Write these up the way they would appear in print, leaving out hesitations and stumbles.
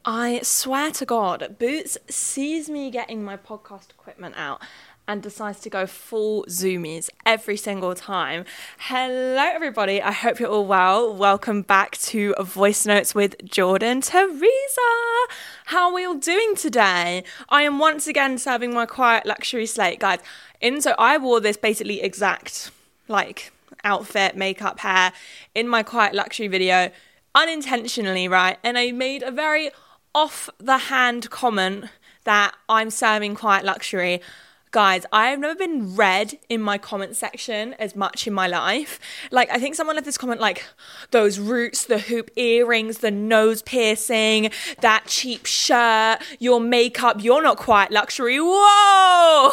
I swear to God, Boots sees me getting my podcast equipment out and decides to go full zoomies every single time. Hello, everybody. I hope you're all well. Welcome back to Voice Notes with Jordan Teresa. How are we all doing today? I am once again serving my quiet luxury slate, guys. So I wore this basically exact, outfit, makeup, hair in my quiet luxury video unintentionally, right? And I made a very off-the-hand comment that I'm serving quiet luxury. Guys, I have never been read in my comment section as much in my life. I think someone left this comment those roots, the hoop earrings, the nose piercing, that cheap shirt, your makeup, you're not quiet luxury. Whoa!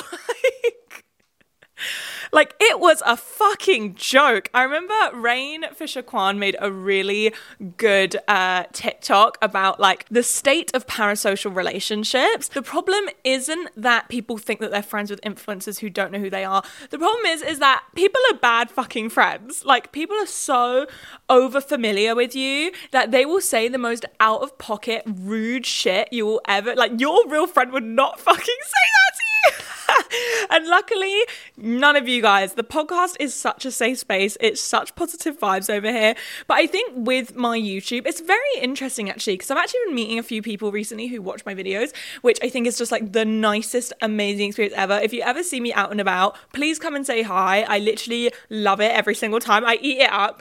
It was a fucking joke. I remember Rain Fisher-Kwan made a really good TikTok about the state of parasocial relationships. The problem isn't that people think that they're friends with influencers who don't know who they are. The problem is that people are bad fucking friends. People are so over familiar with you that they will say the most out of pocket, rude shit you will ever, your real friend would not fucking say that to you. And luckily, none of you guys, the podcast is such a safe space. It's such positive vibes over here. But I think with my YouTube, it's very interesting actually, because I've actually been meeting a few people recently who watch my videos, which I think is just the nicest, amazing experience ever. If you ever see me out and about, please come and say hi. I literally love it every single time. I eat it up.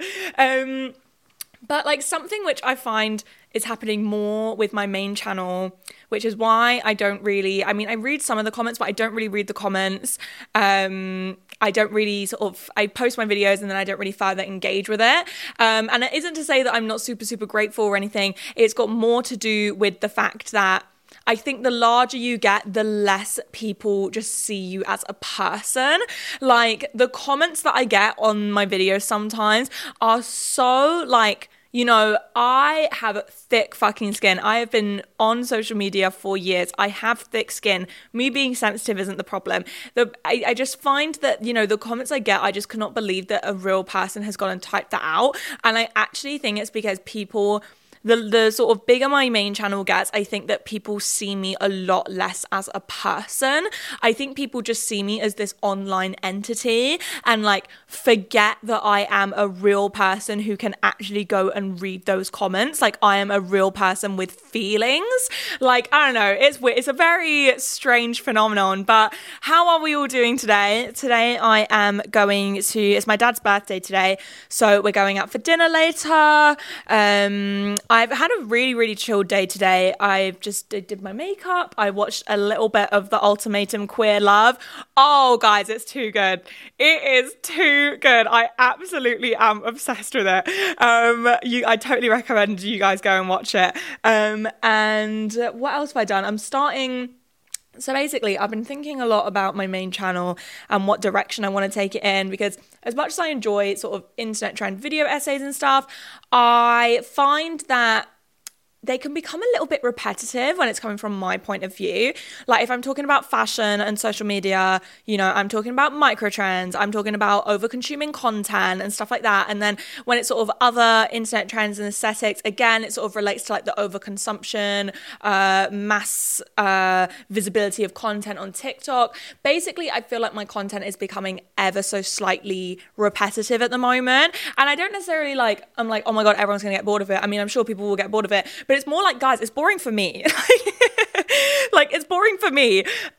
But something which I find is happening more with my main channel, which is why I read some of the comments, but I don't really read the comments. I don't really I post my videos and then I don't really further engage with it. And it isn't to say that I'm not super, super grateful or anything. It's got more to do with the fact that I think the larger you get, the less people just see you as a person. The comments that I get on my videos sometimes are so I have thick fucking skin. I have been on social media for years. I have thick skin. Me being sensitive isn't the problem. I just find that, the comments I get, I just cannot believe that a real person has gone and typed that out. And I actually think it's because people... The sort of bigger my main channel gets, I think that people see me a lot less as a person. I think people just see me as this online entity and forget that I am a real person who can actually go and read those comments. I am a real person with feelings. I don't know, it's weird. It's a very strange phenomenon, but how are we all doing today? Today I am it's my dad's birthday today, so we're going out for dinner later. I've had a really, really chill day today. I did my makeup. I watched a little bit of The Ultimatum Queer Love. Oh, guys, it's too good. It is too good. I absolutely am obsessed with it. I totally recommend you guys go and watch it. And what else have I done? So basically, I've been thinking a lot about my main channel and what direction I want to take it in, because as much as I enjoy sort of internet trend video essays and stuff, I find that they can become a little bit repetitive when it's coming from my point of view. If I'm talking about fashion and social media, I'm talking about micro trends, I'm talking about over consuming content and stuff like that. And then when it's sort of other internet trends and aesthetics, again, it sort of relates to the overconsumption, mass visibility of content on TikTok. Basically, I feel like my content is becoming ever so slightly repetitive at the moment. And I don't necessarily I'm oh my God, everyone's gonna get bored of it. I mean, I'm sure people will get bored of it, but it's more guys, it's boring for me. It's boring for me.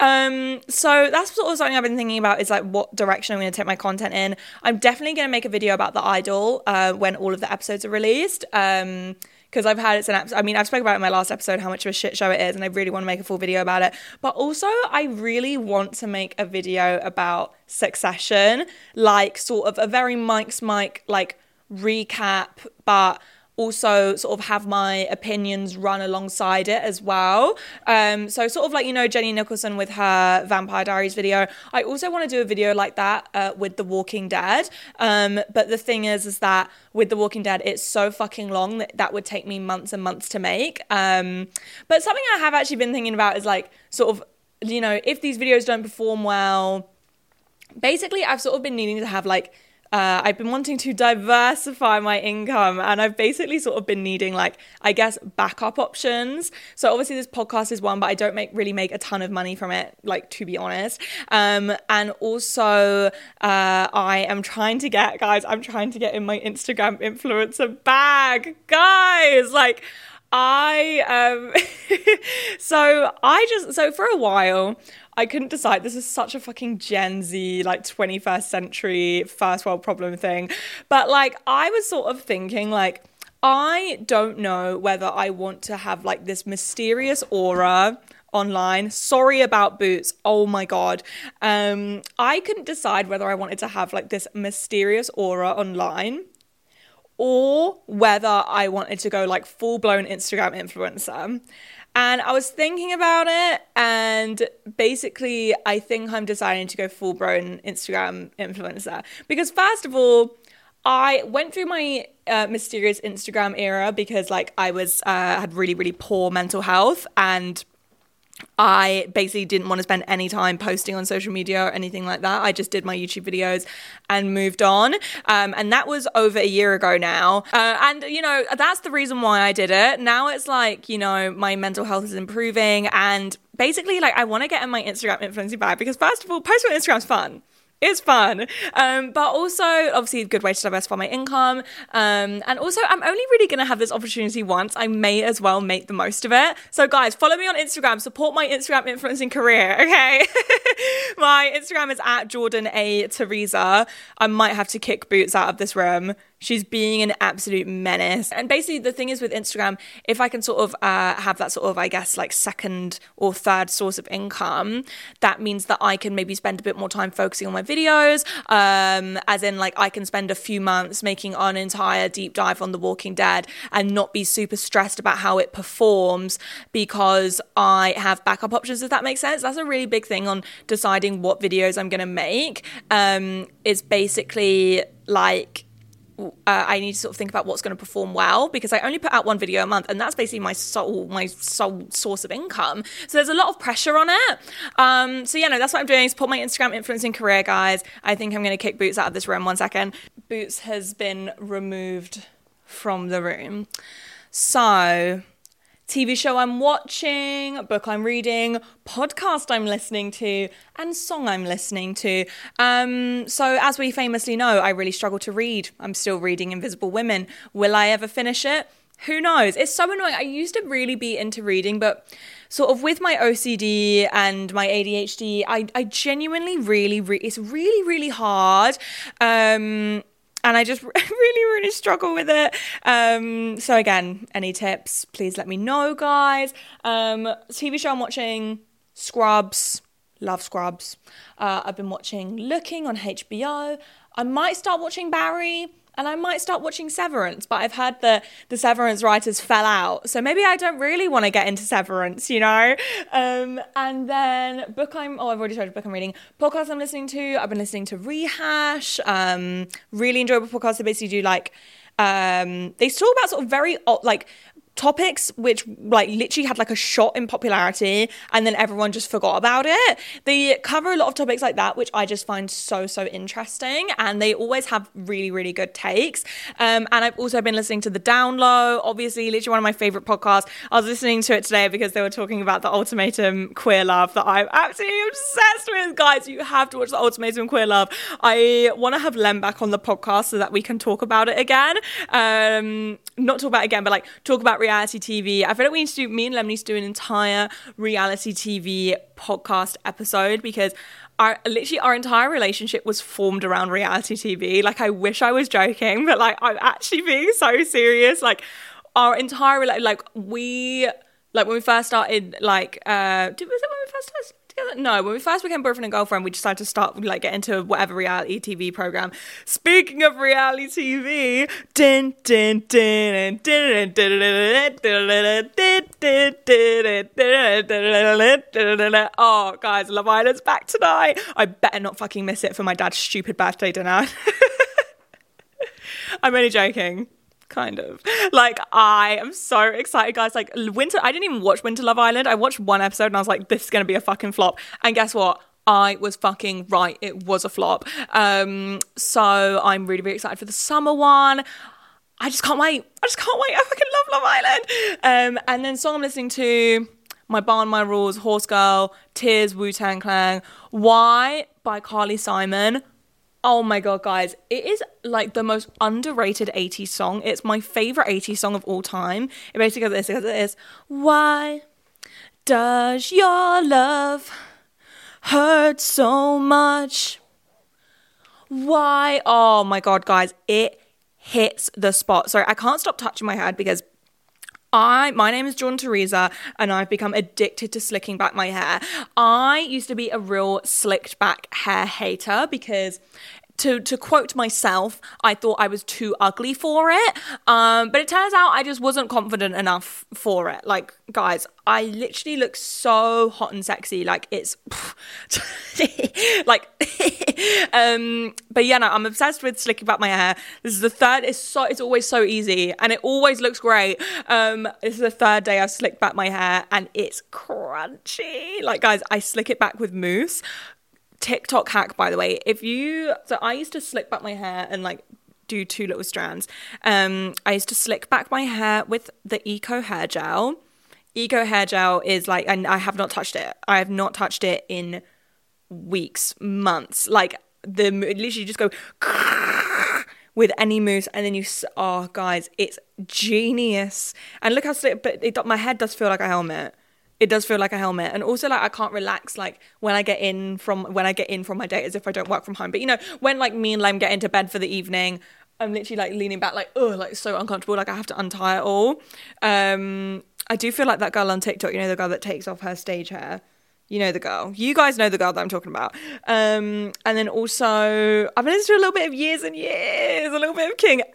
So that's sort of something I've been thinking about, is what direction I'm going to take my content in. I'm definitely going to make a video about The Idol when all of the episodes are released. Because I've heard it's I've spoken about it in my last episode, how much of a shit show it is, and I really want to make a full video about it. But also, I really want to make a video about Succession, sort of a very Mike's Mike, recap, but also sort of have my opinions run alongside it as well. So sort of Jenny Nicholson with her Vampire Diaries video. I also want to do a video like that with The Walking Dead. But the thing is that with The Walking Dead, it's so fucking long that would take me months and months to make. But something I have actually been thinking about is sort of, if these videos don't perform well, basically I've sort of been needing to have I've been wanting to diversify my income, and I've basically sort of been needing, like, I guess, backup options. So obviously this podcast is one, but I don't really make a ton of money from it, like, to be honest. And also I'm trying to get in my Instagram influencer bag, guys. Like, so for a while I couldn't decide. This is such a fucking Gen Z, like 21st century first world problem thing. But like, I was sort of thinking, like, I don't know whether I want to have like this mysterious aura online. Sorry about Boots. Oh my God. I couldn't decide whether I wanted to have like this mysterious aura online, or whether I wanted to go like full-blown Instagram influencer. And I was thinking about it, and basically I think I'm deciding to go full-blown Instagram influencer. Because first of all, I went through my mysterious Instagram era because like I was had really, really poor mental health, and I basically didn't want to spend any time posting on social media or anything like that. I just did my YouTube videos and moved on. And that was over a year ago now. And, you know, that's the reason why I did it. Now it's like, you know, my mental health is improving. And basically, like, I want to get in my Instagram influencing bag because, first of all, posting on Instagram is fun. It's fun. But also, obviously, a good way to diversify my income. And also, I'm only really going to have this opportunity once. I may as well make the most of it. So, guys, follow me on Instagram. Support my Instagram influencing career, okay? My Instagram is at Jordan A. Teresa. I might have to kick Boots out of this room. She's being an absolute menace. And basically the thing is with Instagram, if I can sort of have that sort of, I guess, like second or third source of income, that means that I can maybe spend a bit more time focusing on my videos. As in, like, I can spend a few months making an entire deep dive on The Walking Dead and not be super stressed about how it performs because I have backup options, if that makes sense. That's a really big thing on deciding what videos I'm going to make. Is basically like, I need to sort of think about what's going to perform well, because I only put out one video a month, and that's basically my sole source of income. So there's a lot of pressure on it. So yeah, no, that's what I'm doing. Support my Instagram influencing career, guys. I think I'm going to kick Boots out of this room. 1 second. Boots has been removed from the room. So, TV show I'm watching, book I'm reading, podcast I'm listening to, and song I'm listening to. So as we famously know, I really struggle to read. I'm still reading Invisible Women. Will I ever finish it? Who knows? It's so annoying. I used to really be into reading, but sort of with my OCD and my ADHD, I genuinely it's really, really hard. And I just really, really struggle with it. So again, any tips, please let me know, guys. TV show I'm watching, Scrubs. Love Scrubs. I've been watching Looking on HBO. I might start watching Barry. And I might start watching Severance, but I've heard the Severance writers fell out. So maybe I don't really want to get into Severance, you know? And then I've already started book I'm reading. Podcast I'm listening to, I've been listening to Rehash. Really enjoyable podcast. They basically do like, they talk about sort of very like topics which like literally had like a shot in popularity and then everyone just forgot about it. They cover a lot of topics like that, which I just find so interesting, and they always have really, really good takes. And I've also been listening to The Down Low, obviously literally one of my favorite podcasts. I was listening to it today because they were talking about The Ultimatum Queer Love that I'm absolutely obsessed with. Guys, you have to watch The Ultimatum Queer Love. I want to have Lem back on the podcast so that we can talk about it again. Not talk about it again, but like talk about reality TV. I feel like me and Lem need to do an entire reality TV podcast episode, because our entire relationship was formed around reality TV. Like, I wish I was joking, but like I'm actually being so serious. Like, our entire when we first started, like, was it when we first started together? No, when we first became boyfriend and girlfriend, we decided to start, like, get into whatever reality TV program. Speaking of reality TV, oh, guys, Love Island's back tonight. I better not fucking miss it for my dad's stupid birthday dinner. I'm only joking. Kind of. Like, I am so excited, guys. Like, I didn't even watch Winter Love Island. I watched one episode and I was like, this is going to be a fucking flop. And guess what? I was fucking right. It was a flop. So I'm really, really excited for the summer one. I just can't wait. I fucking love Love Island. And then song I'm listening to, My Barn, My Rules, Horse Girl, Tears, Wu-Tang Clan, Why by Carly Simon. Oh my God, guys. It is like the most underrated 80s song. It's my favorite 80s song of all time. It basically goes like this. Why does your love hurt so much? Why? Oh my God, guys. It hits the spot. Sorry, I can't stop touching my head because my name is John Teresa and I've become addicted to slicking back my hair. I used to be a real slicked back hair hater because to quote myself, I thought I was too ugly for it. But it turns out I just wasn't confident enough for it. Like, guys, I literally look so hot and sexy. Like, it's like, but yeah, no, I'm obsessed with slicking back my hair. This is the third, it's always so easy and it always looks great. This is the third day I've slicked back my hair and it's crunchy. Like, guys, I slick it back with mousse. TikTok hack, by the way. So I used to slick back my hair and like do 2 little strands. I used to slick back my hair with the Eco hair gel. Eco hair gel is like, and I have not touched it. I have not touched it in weeks, months. Like literally just go with any mousse and then oh guys, it's genius. And look how slick, but my head does feel like a helmet. It does feel like a helmet. And also like I can't relax like when I get in from my day as if I don't work from home. But you know, when like me and Lem get into bed for the evening, I'm literally like leaning back like, oh, like so uncomfortable. Like I have to untie it all. I do feel like that girl on TikTok, you know, the girl that takes off her stage hair. You know the girl. You guys know the girl that I'm talking about. And then also, I've been listening to a little bit of Years and Years, a little bit of King.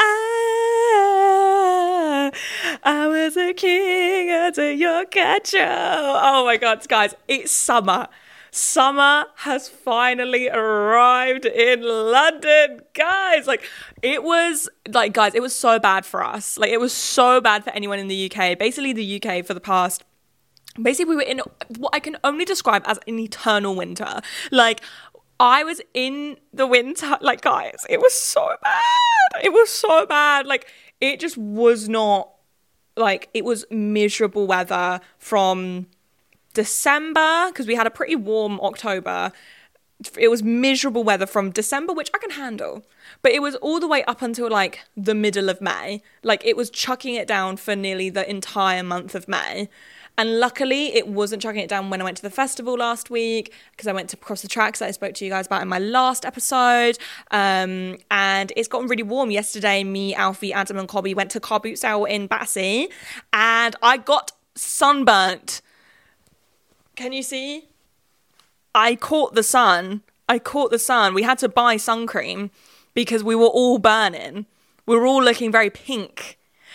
I was a king until your catcher. Oh my God, guys, it's summer. Summer has finally arrived in London, guys. Like, it was so bad for us. Like, it was so bad for anyone in the UK. Basically, the UK for the past... Basically, we were in what I can only describe as an eternal winter. Like, I was in the winter. Like, guys, it was so bad. It was so bad. Like, it just was not, like, it was miserable weather from December, because we had a pretty warm October. It was miserable weather from December, which I can handle. But it was all the way up until, like, the middle of May. Like, it was chucking it down for nearly the entire month of May. And luckily, it wasn't chucking it down when I went to the festival last week, because I went to Cross the Tracks that I spoke to you guys about in my last episode. And it's gotten really warm. Yesterday, me, Alfie, Adam and Cobby went to Car Boot Sale in Battersea, and I got sunburnt. Can you see? I caught the sun. We had to buy sun cream because we were all burning. We were all looking very pink.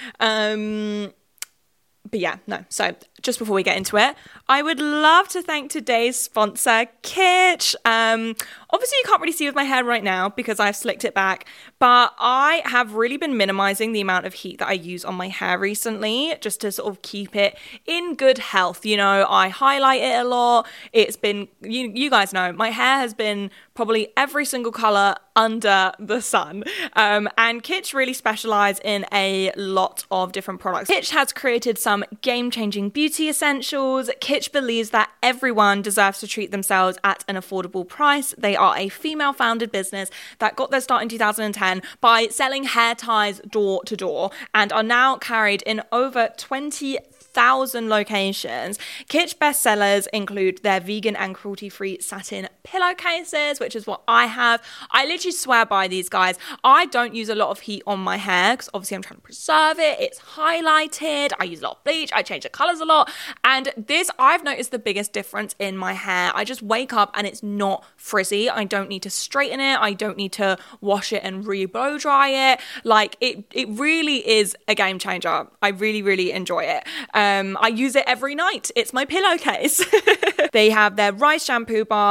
But yeah, no. So just before we get into it, I would love to thank today's sponsor, Kitsch. Obviously, you can't really see with my hair right now because I've slicked it back, but I have really been minimizing the amount of heat that I use on my hair recently, just to sort of keep it in good health. You know, I highlight it a lot. It's been, you guys know, my hair has been probably every single color under the sun. And Kitsch really specialize in a lot of different products. Kitsch has created some game-changing beauty essentials. Kitsch believes that everyone deserves to treat themselves at an affordable price. They are a female-founded business that got their start in 2010 by selling hair ties door to door and are now carried in over 20,000 locations. Kitsch bestsellers include their vegan and cruelty-free satin pillowcases, which is what I have. I literally swear by these, guys. I don't use a lot of heat on my hair because obviously I'm trying to preserve it. It's highlighted. I use a lot of bleach. I change the colors a lot. And this, I've noticed the biggest difference in my hair. I just wake up and it's not frizzy. I don't need to straighten it. I don't need to wash it and re-blow dry it. Like, it really is a game changer. I really, really enjoy it. I use it every night. It's my pillowcase. They have their rice shampoo bars, their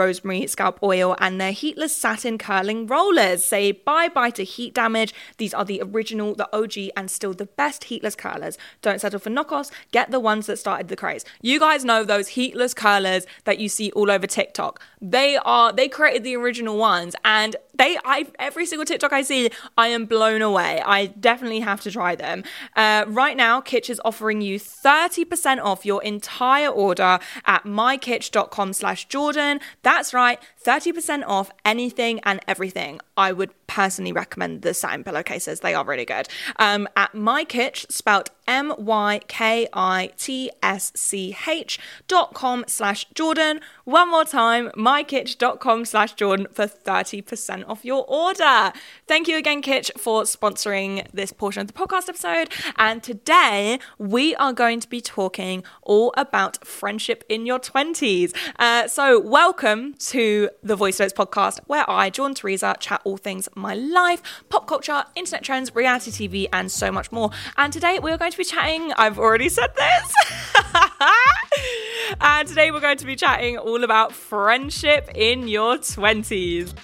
rosemary scalp oil and their heatless satin curling rollers. Say bye-bye to heat damage. These are the original, the OG, and still the best heatless curlers. Don't settle for knockoffs. Get the ones that started the craze. You guys know those heatless curlers that you see all over TikTok. They created the original ones, and every single TikTok I see, I am blown away. I definitely have to try them. Right now, Kitsch is offering you 30% off your entire order at mykitsch.com/Jordan. That's right, 30% off anything and everything. I would personally recommend the satin pillowcases. They are really good. At mykitsch, spelled mykitsch.com/Jordan. One more time, mykitsch.com/Jordan for 30% off your order. Thank you again, Kitsch, for sponsoring this portion of the podcast episode. And today we are going to be talking all about friendship in your 20s. So welcome to the Voice Notes podcast, where I, Jordan Teresa, chat all things my life, pop culture, internet trends, reality TV, and so much more. And today we are going to be chatting, I've already said this, and today we're going to be chatting all about friendship in your 20s.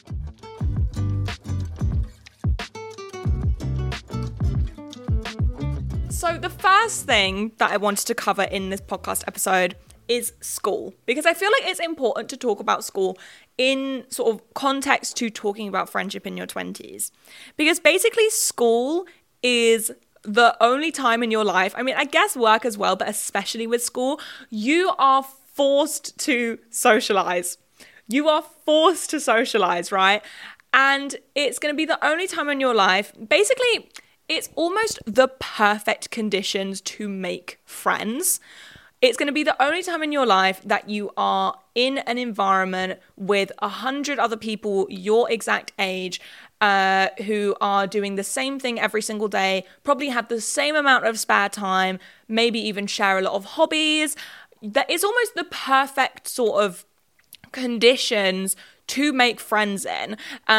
So the first thing that I wanted to cover in this podcast episode is school, because I feel like it's important to talk about school in sort of context to talking about friendship in your 20s. Because basically school is the only time in your life, I mean, I guess work as well, but especially with school, you are forced to socialize. You are forced to socialize, right? And it's going to be the only time in your life. Basically, it's almost the perfect conditions to make friends. It's going to be the only time in your life that you are in an environment with 100 other people your exact age who are doing the same thing every single day, probably have the same amount of spare time, maybe even share a lot of hobbies. That is almost the perfect sort of conditions to make friends in.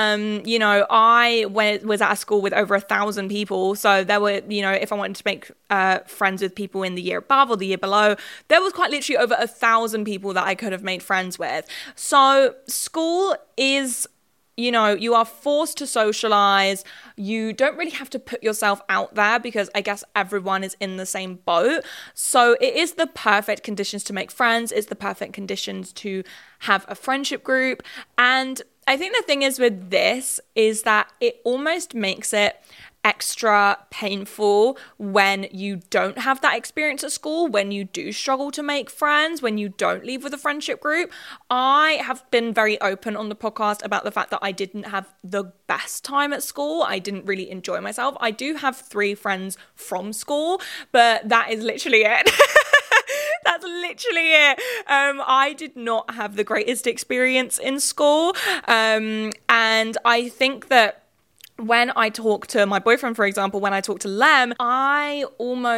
I was at a school with over 1,000 people. So there were, if I wanted to make friends with people in the year above or the year below, there was quite literally over 1,000 people that I could have made friends with. So school is, you are forced to socialize. You don't really have to put yourself out there because I guess everyone is in the same boat. So it is the perfect conditions to make friends. It's the perfect conditions to have a friendship group. And I think the thing is with this is that it almost makes it extra painful when you don't have that experience at school, when you do struggle to make friends, when you don't leave with a friendship group. I have been very open on the podcast about the fact that I didn't have the best time at school. I didn't really enjoy myself. I do have 3 friends from school, but that is literally it. That's literally it. I did not have the greatest experience in school. And I think that when I talk to my boyfriend, for example, when I talk to Lem, I've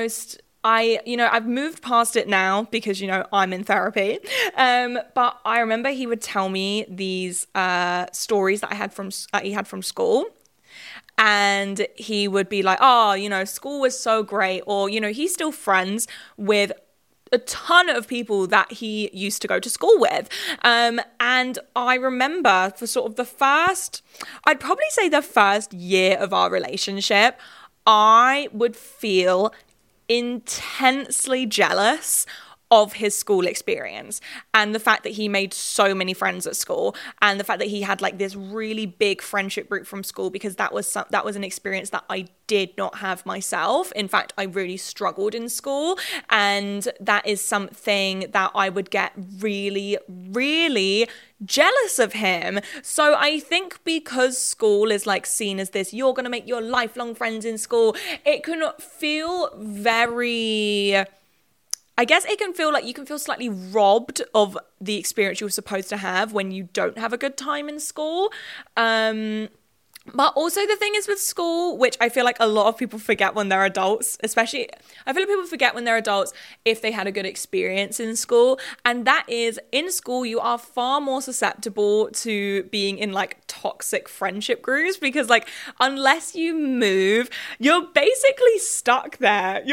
moved past it now because, I'm in therapy. But I remember he would tell me these stories that he had from school. And he would be like, school was so great. Or, he's still friends with a ton of people that he used to go to school with. And I remember for sort of I'd probably say the first year of our relationship, I would feel intensely jealous of his school experience and the fact that he made so many friends at school and the fact that he had like this really big friendship group from school, because that was an experience that I did not have myself. In fact, I really struggled in school, and that is something that I would get really, really jealous of him. So I think because school is like seen as this, you're going to make your lifelong friends in school, it can feel very, I guess it can feel like you can feel slightly robbed of the experience you were supposed to have when you don't have a good time in school. But also the thing is with school, which I feel like a lot of people forget when they're adults, especially, I feel like people forget when they're adults if they had a good experience in school. And that is, in school, you are far more susceptible to being in like toxic friendship groups, because like unless you move, you're basically stuck there.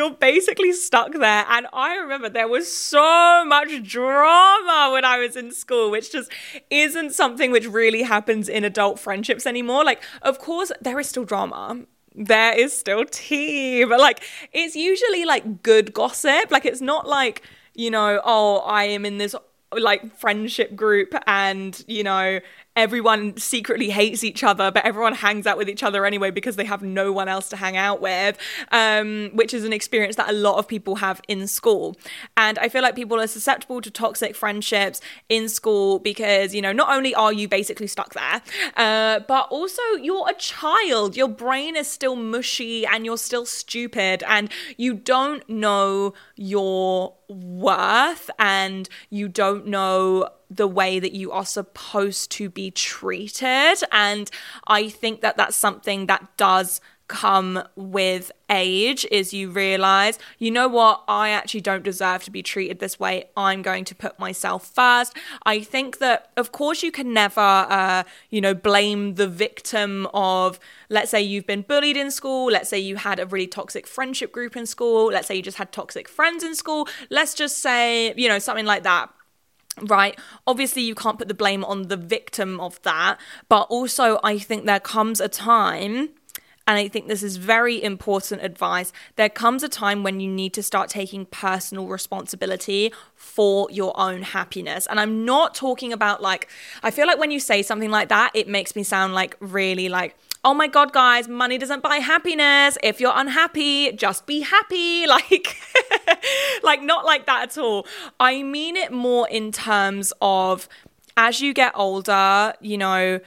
And I remember there was so much drama when I was in school, which just isn't something which really happens in adult friendships anymore. Like, of course, there is still drama. There is still tea, but like it's usually like good gossip. Like it's not like, you know, oh, I am in this like friendship group and, you know, everyone secretly hates each other, but everyone hangs out with each other anyway because they have no one else to hang out with, which is an experience that a lot of people have in school. And I feel like people are susceptible to toxic friendships in school because, you know, not only are you basically stuck there, but also you're a child. Your brain is still mushy and you're still stupid and you don't know your worth and you don't know the way that you are supposed to be treated. And I think that that's something that does come with age, is you realize, you know what, I actually don't deserve to be treated this way. I'm going to put myself first. I think that, of course, you can never, blame the victim of, let's say you've been bullied in school. Let's say you had a really toxic friendship group in school. Let's say you just had toxic friends in school. Let's just say, you know, something like that. Right? Obviously, you can't put the blame on the victim of that. But also, I think there comes a time, and I think this is very important advice, there comes a time when you need to start taking personal responsibility for your own happiness. And I'm not talking about like, I feel like when you say something like that, it makes me sound like really like, oh my God, guys, money doesn't buy happiness. If you're unhappy, just be happy. Like, like not like that at all. I mean it more in terms of as you get older, you know,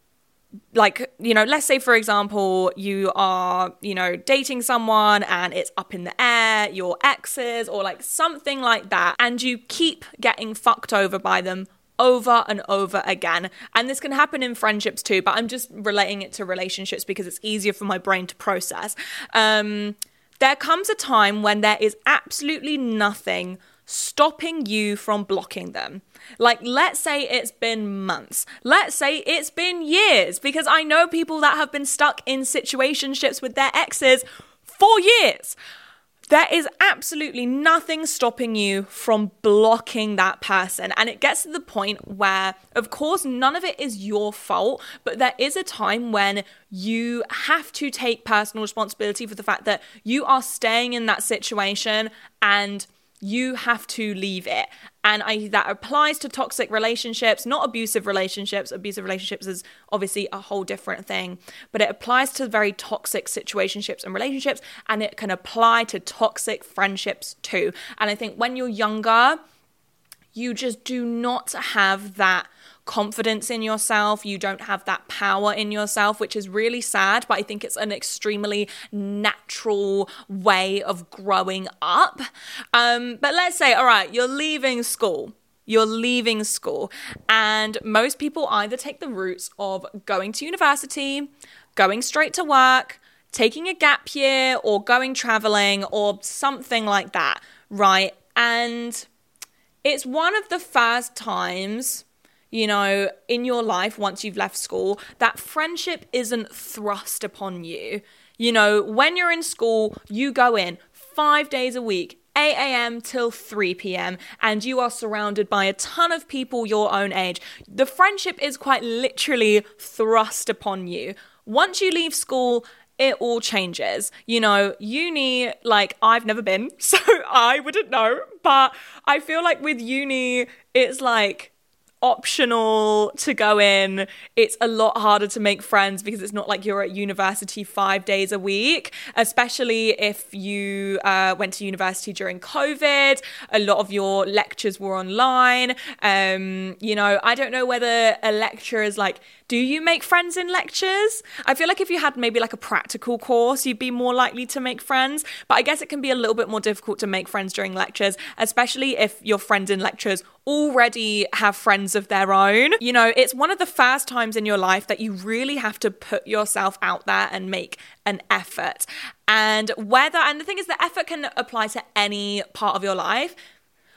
like, you know, let's say, for example, you are, you know, dating someone and it's up in the air, your exes or like something like that, and you keep getting fucked over by them over and over again. And this can happen in friendships too, but I'm just relating it to relationships because it's easier for my brain to process. There comes a time when there is absolutely nothing stopping you from blocking them. Like, let's say it's been months. Let's say it's been years, because I know people that have been stuck in situationships with their exes for years. There is absolutely nothing stopping you from blocking that person. And it gets to the point where, of course, none of it is your fault, but there is a time when you have to take personal responsibility for the fact that you are staying in that situation and you have to leave it. And that applies to toxic relationships, not abusive relationships. Abusive relationships is obviously a whole different thing, but it applies to very toxic situationships and relationships, and it can apply to toxic friendships too. And I think when you're younger, you just do not have that confidence in yourself. You don't have that power in yourself, which is really sad, but I think it's an extremely natural way of growing up. But let's say, all right, you're leaving school, and most people either take the routes of going to university, going straight to work, taking a gap year, or going traveling, or something like that, right? And it's one of the first times, you know, in your life, once you've left school, that friendship isn't thrust upon you. You know, when you're in school, you go in 5 days a week, 8 a.m. till 3 p.m., and you are surrounded by a ton of people your own age. The friendship is quite literally thrust upon you. Once you leave school, it all changes. You know, uni, like, I've never been, so I wouldn't know, but I feel like with uni, it's like optional to go in. It's a lot harder to make friends because it's not like you're at university 5 days a week, especially if you went to university during COVID. A lot of your lectures were online. You know, I don't know whether a lecture is like, do you make friends in lectures? I feel like if you had maybe like a practical course, you'd be more likely to make friends. But I guess it can be a little bit more difficult to make friends during lectures, especially if your friends in lectures already have friends of their own. You know, it's one of the first times in your life that you really have to put yourself out there and make an effort. And the thing is, the effort can apply to any part of your life.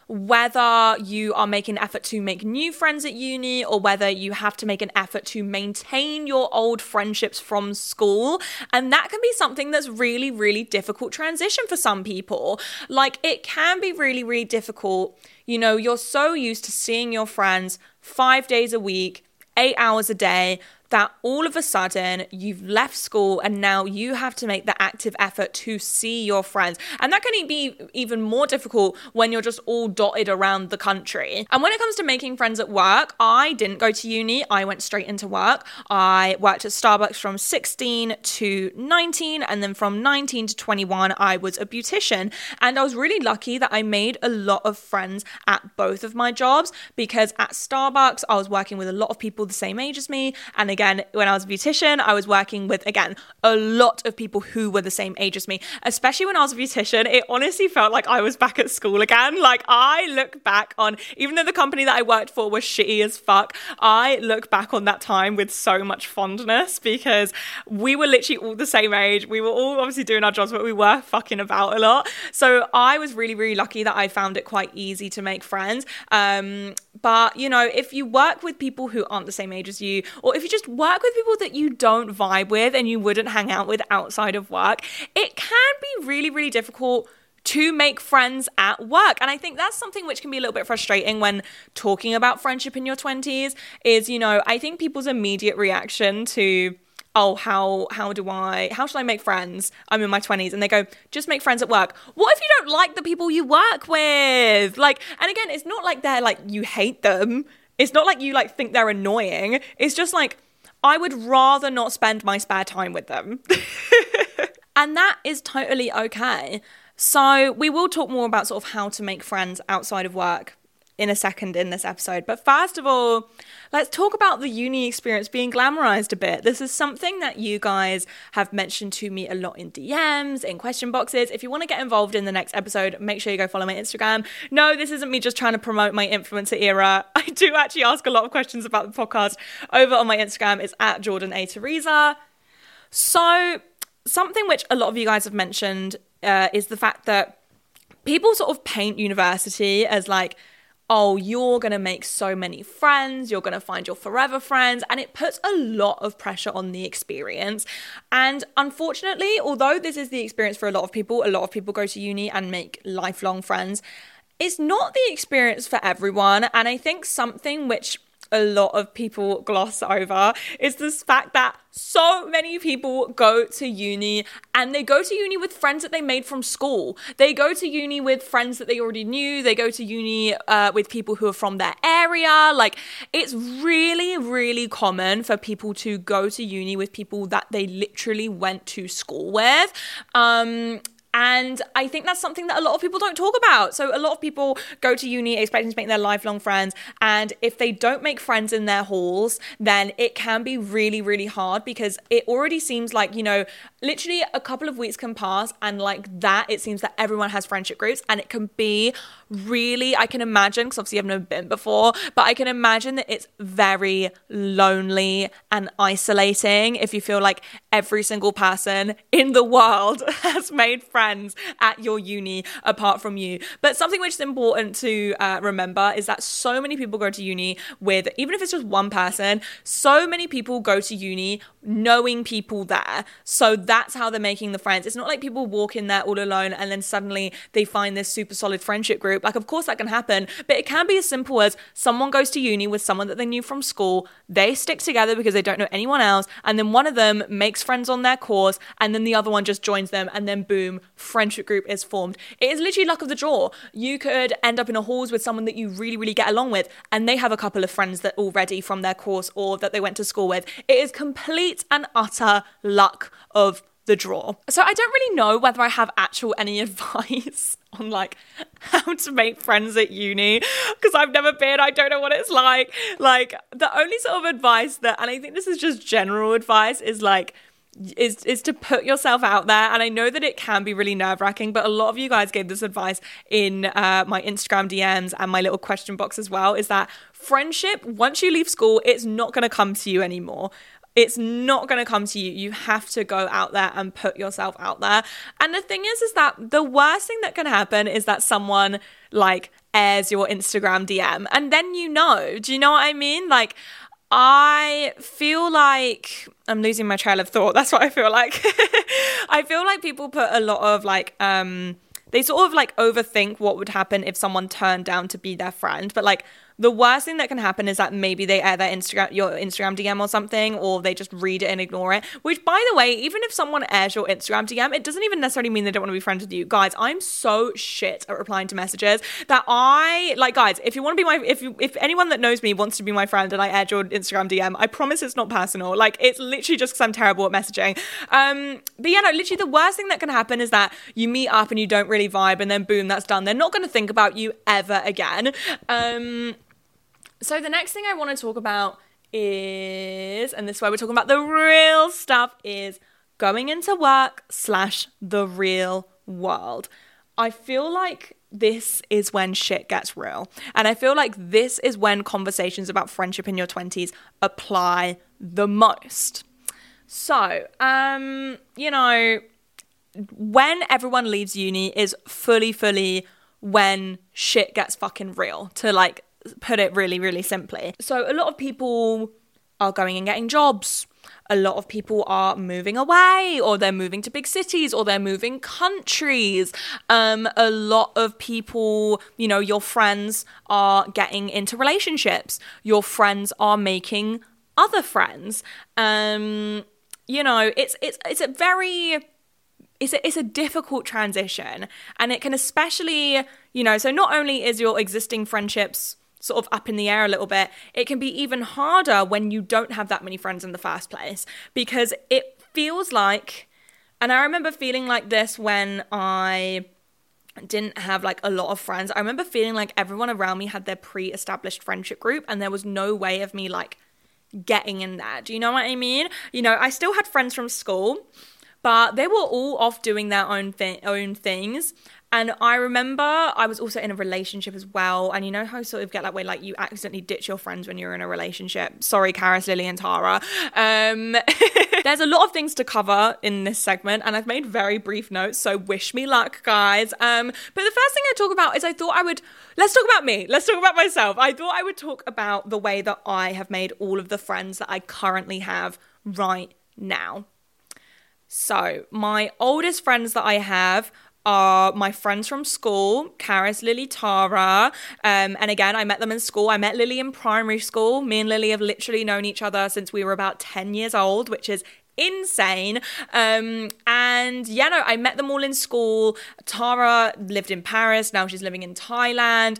whether you are making an effort to make new friends at uni or whether you have to make an effort to maintain your old friendships from school. And that can be something that's really, really difficult transition for some people. Like, it can be really, really difficult. You know, you're so used to seeing your friends 5 days a week, 8 hours a day, that all of a sudden you've left school and now you have to make the active effort to see your friends. And that can be even more difficult when you're just all dotted around the country. And when it comes to making friends at work, I didn't go to uni. I went straight into work. I worked at Starbucks from 16 to 19, and then from 19 to 21, I was a beautician. And I was really lucky that I made a lot of friends at both of my jobs, because at Starbucks, I was working with a lot of people the same age as me. And again, when I was a beautician, I was working with, again, a lot of people who were the same age as me. Especially when I was a beautician, it honestly felt like I was back at school again. Like, I look back on, even though the company that I worked for was shitty as fuck, I look back on that time with so much fondness, because we were literally all the same age. We were all obviously doing our jobs, but we were fucking about a lot. So I was really, really lucky that I found it quite easy to make friends. But, you know, if you work with people who aren't the same age as you, or if you just work with people that you don't vibe with and you wouldn't hang out with outside of work, it can be really, really difficult to make friends at work. And I think that's something which can be a little bit frustrating when talking about friendship in your 20s is, you know, I think people's immediate reaction to, oh, how should I make friends? I'm in my 20s. And they go, just make friends at work. What if you don't like the people you work with? Like, and again, it's not like they're like, you hate them. It's not like you like think they're annoying. It's just like, I would rather not spend my spare time with them. And that is totally okay. So we will talk more about sort of how to make friends outside of work in a second in this episode. But first of all, let's talk about the uni experience being glamorized a bit. This is something that you guys have mentioned to me a lot in DMs, in question boxes. If you want to get involved in the next episode, make sure you go follow my Instagram. No, this isn't me just trying to promote my influencer era. I do actually ask a lot of questions about the podcast over on my Instagram. It's at Jordan A. Teresa. So something which a lot of you guys have mentioned is the fact that people sort of paint university as like, oh, you're going to make so many friends, you're going to find your forever friends, and it puts a lot of pressure on the experience. And unfortunately, although this is the experience for a lot of people go to uni and make lifelong friends, it's not the experience for everyone. And I think something which a lot of people gloss over is this fact that so many people go to uni and they go to uni with friends that they made from school. They go to uni with friends that they already knew. They go to uni with people who are from their area. Like, it's really, really common for people to go to uni with people that they literally went to school with. And I think that's something that a lot of people don't talk about. So a lot of people go to uni expecting to make their lifelong friends. And if they don't make friends in their halls, then it can be really, really hard, because it already seems like, you know, literally a couple of weeks can pass and like that, it seems that everyone has friendship groups, and it can be really, I can imagine, because obviously I've never been before, but I can imagine that it's very lonely and isolating if you feel like every single person in the world has made friends at your uni apart from you. But something which is important to remember is that so many people go to uni with, even if it's just one person, so many people go to uni knowing people there. So that's how they're making the friends. It's not like people walk in there all alone and then suddenly they find this super solid friendship group. Like, of course that can happen, but it can be as simple as someone goes to uni with someone that they knew from school, they stick together because they don't know anyone else, and then one of them makes friends on their course, and then the other one just joins them, and then boom, friendship group is formed. It is literally luck of the draw. You could end up in a halls with someone that you really, really get along with, and they have a couple of friends that already from their course or that they went to school with. It is complete and utter luck of the draw. So I don't really know whether I have any advice on like how to make friends at uni, because I've never been. I don't know what it's like. Like, the only sort of advice that, and I think this is just general advice, is like is to put yourself out there. And I know that it can be really nerve-wracking, but a lot of you guys gave this advice in my Instagram DMs and my little question box as well, is that friendship, once you leave school, it's not going to come to you anymore. It's not going to come to you. You have to go out there and put yourself out there. And the thing is that the worst thing that can happen is that someone like airs your Instagram DM, and then you know. Do you know what I mean? Like, I feel like I'm losing my trail of thought. That's what I feel like. I feel like people put a lot of like, they sort of like overthink what would happen if someone turned down to be their friend. But like, the worst thing that can happen is that maybe they air your Instagram DM or something, or they just read it and ignore it. Which, by the way, even if someone airs your Instagram DM, it doesn't even necessarily mean they don't want to be friends with you. Guys, I'm so shit at replying to messages that guys, if you want to be if anyone that knows me wants to be my friend and I aired your Instagram DM, I promise it's not personal. Like, it's literally just because I'm terrible at messaging. But yeah, no, literally the worst thing that can happen is that you meet up and you don't really vibe, and then boom, that's done. They're not going to think about you ever again. So the next thing I want to talk about is, and this is why we're talking about the real stuff, is going into work / the real world. I feel like this is when shit gets real. And I feel like this is when conversations about friendship in your 20s apply the most. So, when everyone leaves uni is fully when shit gets fucking real, to like put it really, really simply. So a lot of people are going and getting jobs. A lot of people are moving away, or they're moving to big cities, or they're moving countries. A lot of people, your friends are getting into relationships. Your friends are making other friends. It's a difficult transition, and it can especially, so not only is your existing friendships sort of up in the air a little bit, it can be even harder when you don't have that many friends in the first place, because it feels like, and I remember feeling like this when I didn't have like a lot of friends. I remember feeling like everyone around me had their pre-established friendship group, and there was no way of me like getting in there. Do you know what I mean? I still had friends from school, but they were all off doing their own things. And I remember I was also in a relationship as well. And you know how you sort of get that way, like you accidentally ditch your friends when you're in a relationship. Sorry, Karis, Lily, and Tara. There's a lot of things to cover in this segment, and I've made very brief notes, so wish me luck, guys. But the first thing I talk about is let's talk about me. Let's talk about myself. I thought I would talk about the way that I have made all of the friends that I currently have right now. So my oldest friends that I have are my friends from school, Karis, Lily, Tara. And again, I met them in school. I met Lily in primary school. Me and Lily have literally known each other since we were about 10 years old, which is insane. I met them all in school. Tara lived in Paris. Now she's living in Thailand.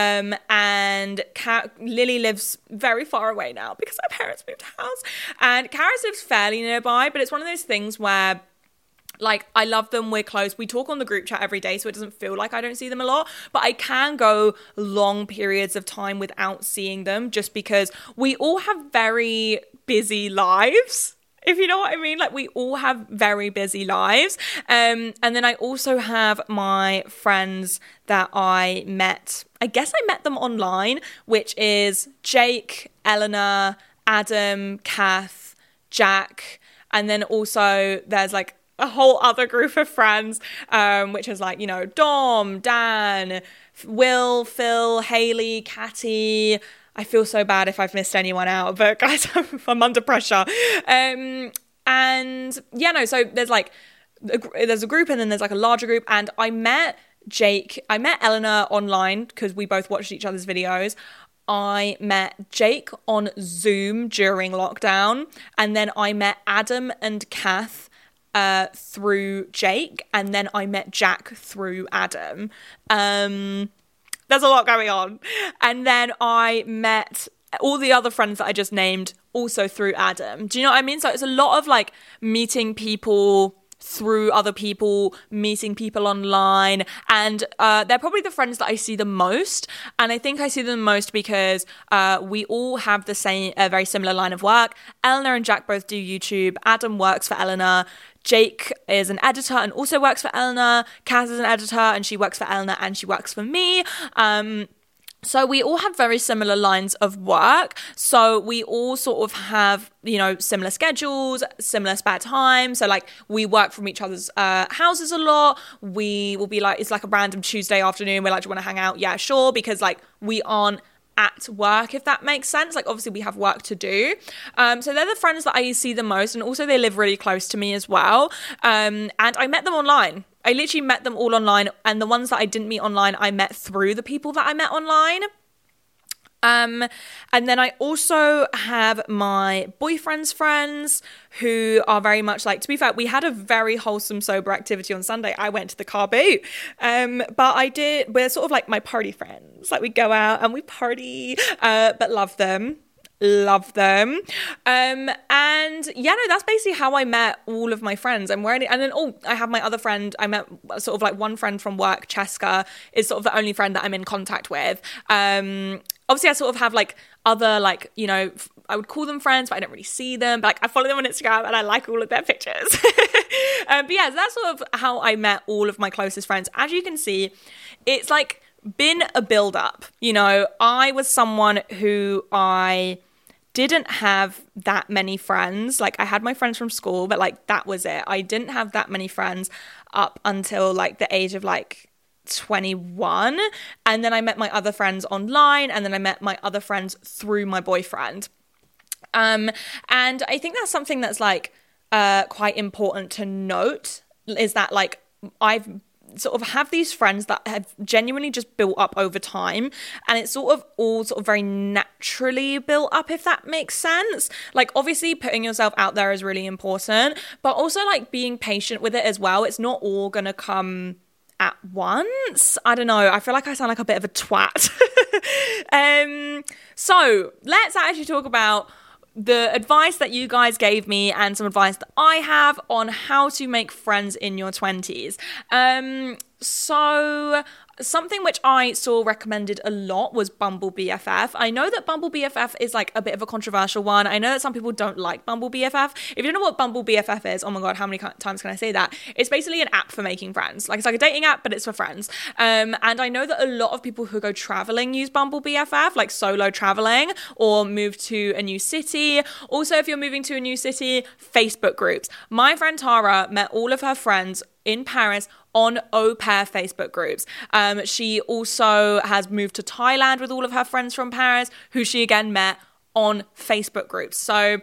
And Lily lives very far away now because our parents moved house. And Karis lives fairly nearby, but it's one of those things where, like, I love them, we're close, we talk on the group chat every day, so it doesn't feel like I don't see them a lot, but I can go long periods of time without seeing them just because we all have very busy lives, if you know what I mean. Like, we all have very busy lives. And then I also have my friends that I met them online, which is Jake, Eleanor, Adam, Kath, Jack, and then also there's like a whole other group of friends, which is like, Dom, Dan, Will, Phil, Haley, Catty. I feel so bad if I've missed anyone out, but guys, I'm under pressure. So there's a group, and then there's like a larger group, and I met Eleanor online because we both watched each other's videos. I met Jake on Zoom during lockdown, and then I met Adam and Kath through Jake, and then I met Jack through Adam. There's a lot going on. And then I met all the other friends that I just named also through Adam. Do you know what I mean? So it's a lot of like meeting people through other people, meeting people online, and they're probably the friends that I see the most. And I think I see them most because we all have the same, very similar line of work. Eleanor and Jack both do YouTube. Adam works for Eleanor. Jake is an editor and also works for Eleanor. Kaz is an editor and she works for Eleanor and she works for me. So we all have very similar lines of work. So we all sort of have, similar schedules, similar spare time. So like we work from each other's houses a lot. We will be like, it's like a random Tuesday afternoon. We're like, do you want to hang out? Yeah, sure. Because like we aren't at work, if that makes sense. Like obviously we have work to do. So they're the friends that I see the most. And also they live really close to me as well. And I met them online. I literally met them all online, and the ones that I didn't meet online, I met through the people that I met online. And then I also have my boyfriend's friends who are very much like, to be fair, we had a very wholesome sober activity on Sunday. I went to the car boot. But we're sort of like my party friends. Like we go out and we party, but love them. And yeah, no, that's basically how I met all of my friends. And then I have my other friend. I met sort of like one friend from work, Cheska, is sort of the only friend that I'm in contact with. Obviously I sort of have like other like, I would call them friends, but I don't really see them. But like I follow them on Instagram and I like all of their pictures. But yeah, so that's sort of how I met all of my closest friends. As you can see, it's like been a build up. I was someone who I didn't have that many friends. Like I had my friends from school, but like that was it. I didn't have that many friends up until like the age of like 21. And then I met my other friends online, and then I met my other friends through my boyfriend. And I think that's something that's like quite important to note, is that like I've sort of have these friends that have genuinely just built up over time, and it's sort of all sort of very naturally built up, if that makes sense. Like obviously putting yourself out there is really important, but also like being patient with it as well. It's not all gonna come at once. I don't know, I feel like I sound like a bit of a twat. So let's actually talk about the advice that you guys gave me and some advice that I have on how to make friends in your 20s. So something which I saw recommended a lot was Bumble BFF. I know that Bumble BFF is like a bit of a controversial one. I know that some people don't like Bumble BFF. If you don't know what Bumble BFF is, oh my God, how many times can I say that? It's basically an app for making friends. Like it's like a dating app, but it's for friends. And I know that a lot of people who go traveling use Bumble BFF, like solo traveling or move to a new city. Also, if you're moving to a new city, Facebook groups. My friend Tara met all of her friends in Paris on au pair Facebook groups. She also has moved to Thailand with all of her friends from Paris, who she again met on Facebook groups. So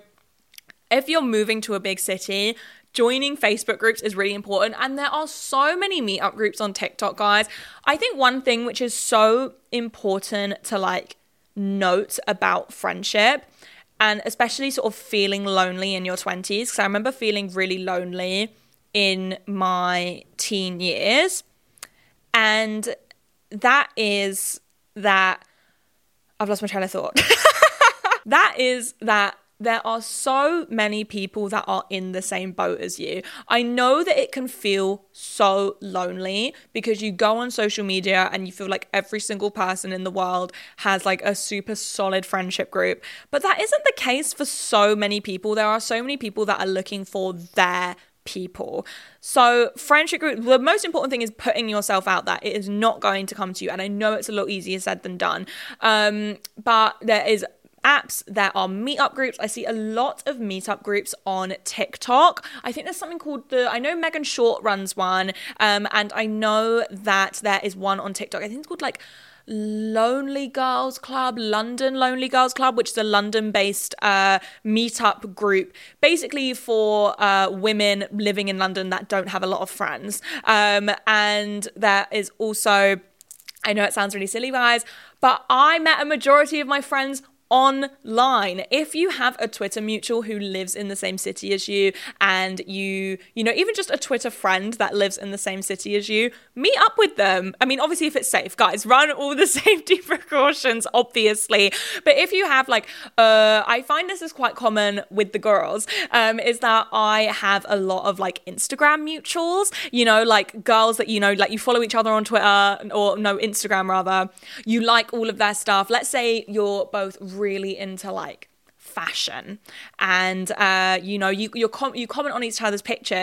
if you're moving to a big city, joining Facebook groups is really important. And there are so many meetup groups on TikTok, guys. I think one thing which is so important to like note about friendship, and especially sort of feeling lonely in your 20s, because I remember feeling really lonely in my teen years, and that is that I've lost my train of thought. That is that there are so many people that are in the same boat as you. I know that it can feel so lonely because you go on social media and you feel like every single person in the world has like a super solid friendship group, but that isn't the case for so many people. There are so many people that are looking for their people. So friendship group, the most important thing is putting yourself out there. It is not going to come to you, and I know it's a lot easier said than done, but there is apps, there are meetup groups. I see a lot of meetup groups on TikTok. I think there's something called I know Megan Short runs one, and I know that there is one on TikTok. I think it's called like Lonely Girls Club, London Lonely Girls Club, which is a London-based meetup group, basically for women living in London that don't have a lot of friends. And there is also, I know it sounds really silly, guys, but I met a majority of my friends online. If you have a Twitter mutual who lives in the same city as you, and you know, even just a Twitter friend that lives in the same city as you, meet up with them. I mean, obviously if it's safe, guys, run all the safety precautions, obviously. But if you have like, I find this is quite common with the girls, is that I have a lot of like Instagram mutuals, you know, like girls that, you know, like you follow each other on Twitter, or no, Instagram rather. You like all of their stuff. Let's say you're both really into like fashion, and you know, you comment on each other's pictures.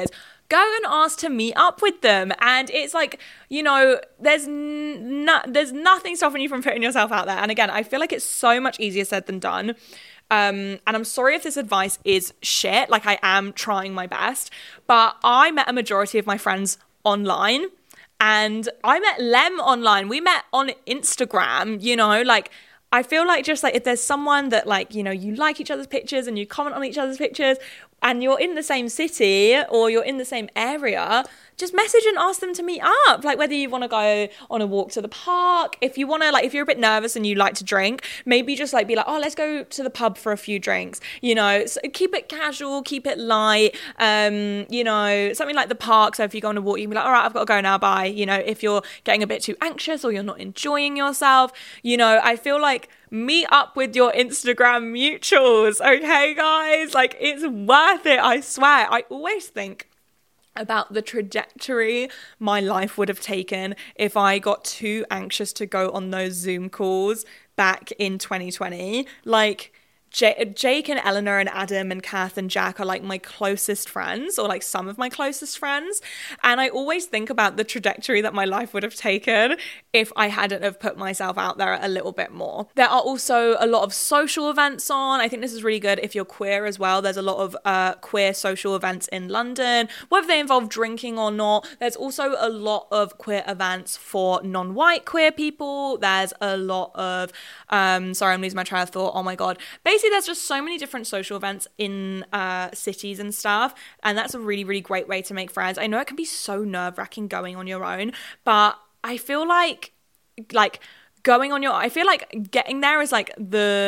go and ask to meet up with them. And it's like, you know, there's nothing stopping you from putting yourself out there. And again, I feel like it's so much easier said than done. And I'm sorry if this advice is shit. Like, I am trying my best, but I met a majority of my friends online, and I met Lem online. We met on Instagram, you know, like, I feel like just like if there's someone that like, you know, you like each other's pictures and you comment on each other's pictures and you're in the same city or you're in the same area, just message and ask them to meet up. Like, whether you want to go on a walk to the park, if you want to, like, if you're a bit nervous and you like to drink, maybe just like be like, oh, let's go to the pub for a few drinks, you know. So keep it casual, keep it light, you know, something like the park. So if you go on a walk, you can be like, all right, I've got to go now, bye. You know, if you're getting a bit too anxious or you're not enjoying yourself, you know, I feel like meet up with your Instagram mutuals, okay, guys? Like, it's worth it, I swear. I always think about the trajectory my life would have taken if I got too anxious to go on those Zoom calls back in 2020. Like, Jake and Eleanor and Adam and Kath and Jack are like my closest friends, or like some of my closest friends. And I always think about the trajectory that my life would have taken if I hadn't have put myself out there a little bit more. There are also a lot of social events on. I think this is really good if you're queer as well. There's a lot of queer social events in London, whether they involve drinking or not. There's also a lot of queer events for non-white queer people. There's a lot of, sorry, I'm losing my train of thought. Oh my God. Basically, there's just so many different social events in cities and stuff, and that's a really, really great way to make friends. I know it can be so nerve-wracking going on your own, but I feel like going on your, I feel like getting there is like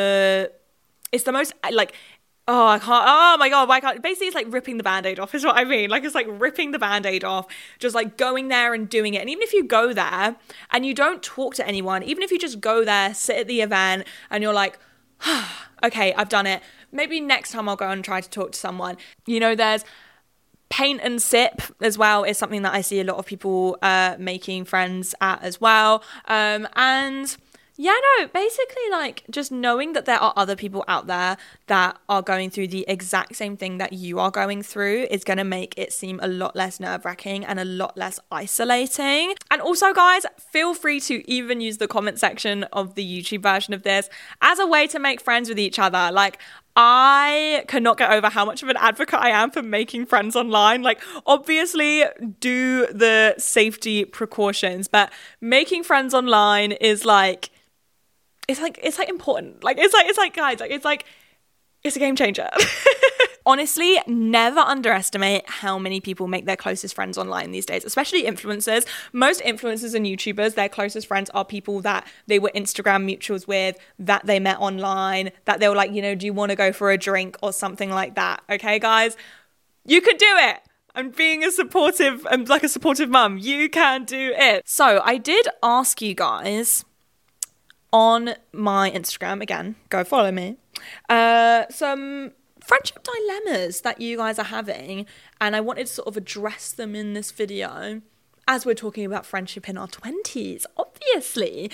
it's the most like, oh, I can't, oh my God, why can't, basically it's like ripping the Band-Aid off is what I mean. Like, it's like ripping the Band-Aid off, just like going there and doing it. And even if you go there and you don't talk to anyone, even if you just go there, sit at the event and you're like, okay, I've done it. Maybe next time I'll go and try to talk to someone. You know, there's paint and sip as well is something that I see a lot of people making friends at as well. And yeah, no, basically like just knowing that there are other people out there that are going through the exact same thing that you are going through is going to make it seem a lot less nerve-wracking and a lot less isolating. And also, guys, feel free to even use the comment section of the YouTube version of this as a way to make friends with each other. Like, I cannot get over how much of an advocate I am for making friends online. Like, obviously do the safety precautions, but making friends online is like, it's important. Like, it's like, guys, like, it's a game changer. Honestly, never underestimate how many people make their closest friends online these days, especially influencers. Most influencers and YouTubers, their closest friends are people that they were Instagram mutuals with, that they met online, that they were like, you know, do you want to go for a drink or something like that? Okay, guys, you could do it. I'm being a supportive mum. You can do it. So I did ask you guys on my Instagram, again, go follow me, some friendship dilemmas that you guys are having, and I wanted to sort of address them in this video as we're talking about friendship in our 20s, obviously.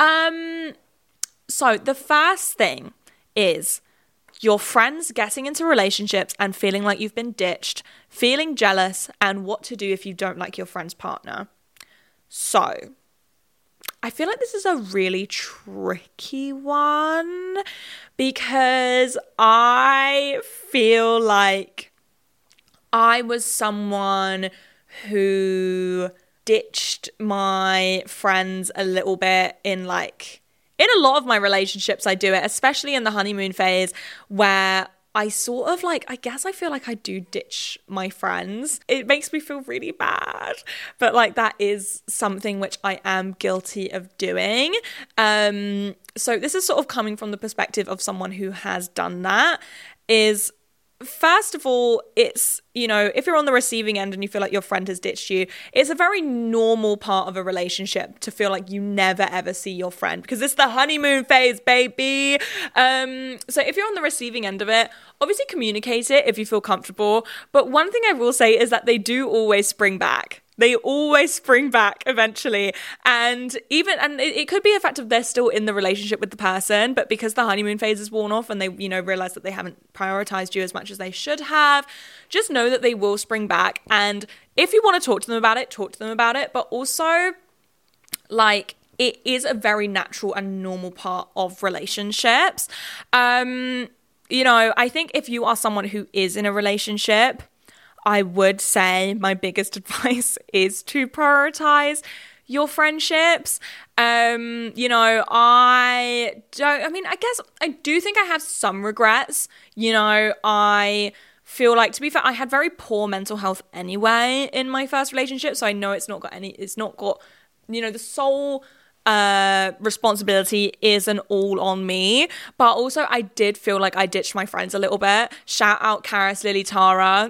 So the first thing is your friends getting into relationships and feeling like you've been ditched, feeling jealous, and what to do if you don't like your friend's partner. So I feel like this is a really tricky one because I feel like I was someone who ditched my friends a little bit in a lot of my relationships. I do it, especially in the honeymoon phase, where I sort of like, I guess I feel like I do ditch my friends. It makes me feel really bad, but like that is something which I am guilty of doing. So this is sort of coming from the perspective of someone who has done that. Is first of all, it's, you know, if you're on the receiving end and you feel like your friend has ditched you, it's a very normal part of a relationship to feel like you never ever see your friend because it's the honeymoon phase, baby. So if you're on the receiving end of it, obviously communicate it if you feel comfortable. But one thing I will say is that they do always spring back. They always spring back eventually. And it could be a fact of they're still in the relationship with the person, but because the honeymoon phase is worn off and they, realize that they haven't prioritized you as much as they should have, just know that they will spring back. And if you want to talk to them about it, talk to them about it. But also, like, it is a very natural and normal part of relationships. I think if you are someone who is in a relationship, I would say my biggest advice is to prioritize your friendships. I guess I do think I have some regrets. I feel like, to be fair, I had very poor mental health anyway in my first relationship. So I know it's not got the sole responsibility isn't all on me, but also I did feel like I ditched my friends a little bit. Shout out Karis, Lily, Tara